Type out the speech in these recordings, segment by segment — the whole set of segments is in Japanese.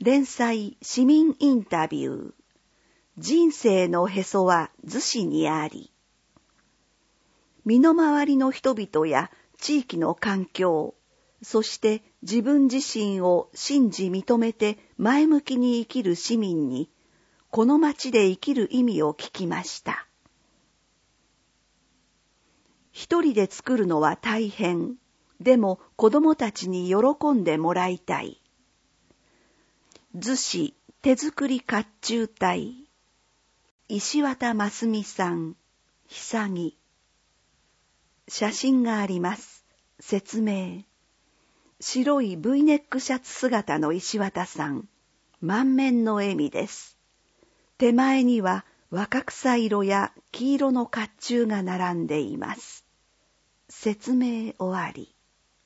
連載市民インタビュー。人生のへそは逗子にあり。身の回りの人々や地域の環境、そして自分自身を信じ認めて前向きに生きる市民に、この町で生きる意味を聞きました。一人で作るのは大変。でも子供たちに喜んでもらいたい。逗子手作り甲冑隊。石渡真澄さん、久木。写真があります。説明。白い V ネックシャツ姿の石渡さん、満面の笑みです。手前には若草色や黄色の甲冑が並んでいます。説明終わり。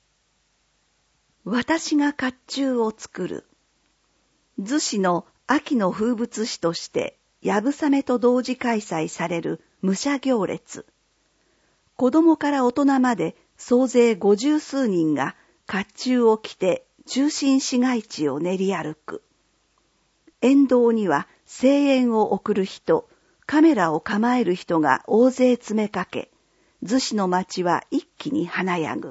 私が甲冑を作る。逗子の秋の風物詩としてやぶさめと同時開催される武者行列。子供から大人まで総勢50数人が甲冑を着て中心市街地を練り歩く。沿道には声援を送る人、カメラを構える人が大勢詰めかけ、逗子の街は一気に華やぐ。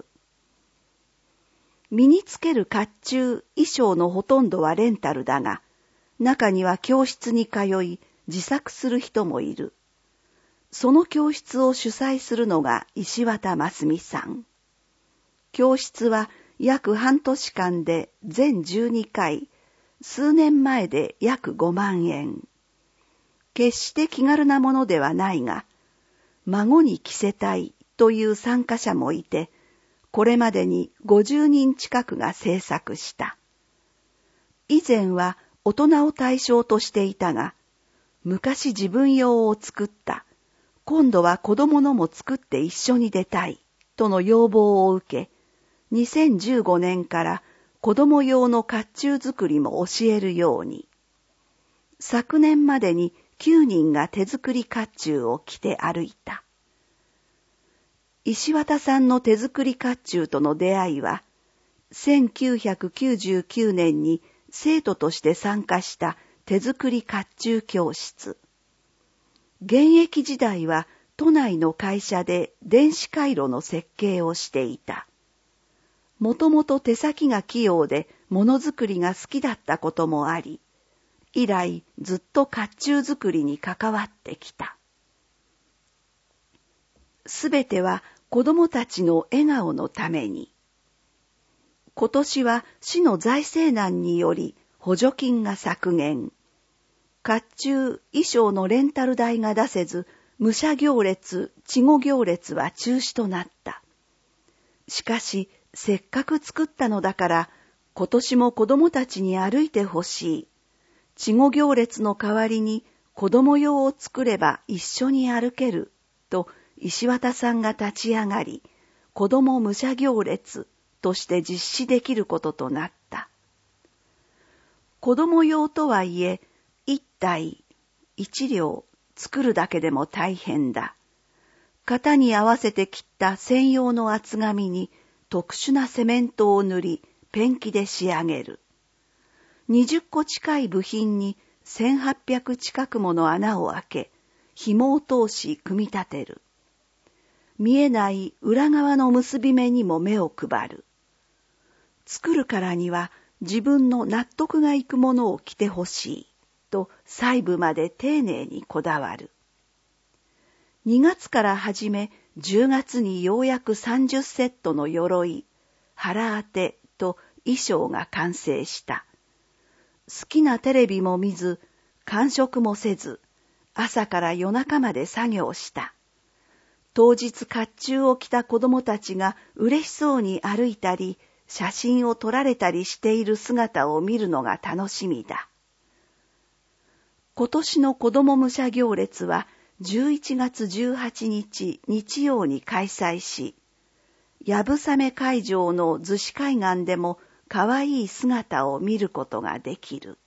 身につける甲冑、衣装のほとんどはレンタルだが、中には教室に通い自作する人もいる。その教室を主催するのが石渡真澄さん。教室は約半年間で全12回、数年前で約5万円。決して気軽なものではないが、孫に着せたいという参加者もいて、これまでに50人近くが制作した。以前は大人を対象としていたが、昔自分用を作った。今度は子供のも作って一緒に出たいとの要望を受け、2015年から子供用の甲冑作りも教えるように。昨年までに9人が手作り甲冑を着て歩いた。石渡さんの手作り甲冑との出会いは、1999年に生徒として参加した手作り甲冑教室。現役時代は都内の会社で電子回路の設計をしていた。もともと手先が器用でものづくりが好きだったこともあり、以来ずっと甲冑作りに関わってきた。すべては子供たちの笑顔のために。今年は市の財政難により補助金が削減。甲冑衣装のレンタル代が出せず、武者行列、稚児行列は中止となった。しかし、せっかく作ったのだから、今年も子供たちに歩いてほしい。稚児行列の代わりに子供用を作れば一緒に歩ける、と石渡さんが立ち上がり、子供武者行列として実施できることとなった。子供用とはいえ、一体、一両作るだけでも大変だ。型に合わせて切った専用の厚紙に特殊なセメントを塗り、ペンキで仕上げる。20個近い部品に1800近くもの穴を開け、紐を通し組み立てる。見えない裏側の結び目にも目を配る。作るからには自分の納得がいくものを着てほしいと細部まで丁寧にこだわる。2月から始め10月にようやく30セットの鎧、腹当てと衣装が完成した。好きなテレビも見ず、間食もせず、朝から夜中まで作業した。当日甲冑を着た子供たちが嬉しそうに歩いたり、写真を撮られたりしている姿を見るのが楽しみだ。今年の子供武者行列は11月18日日曜に開催し、やぶさめ会場の逗子海岸でも可愛い姿を見ることができる。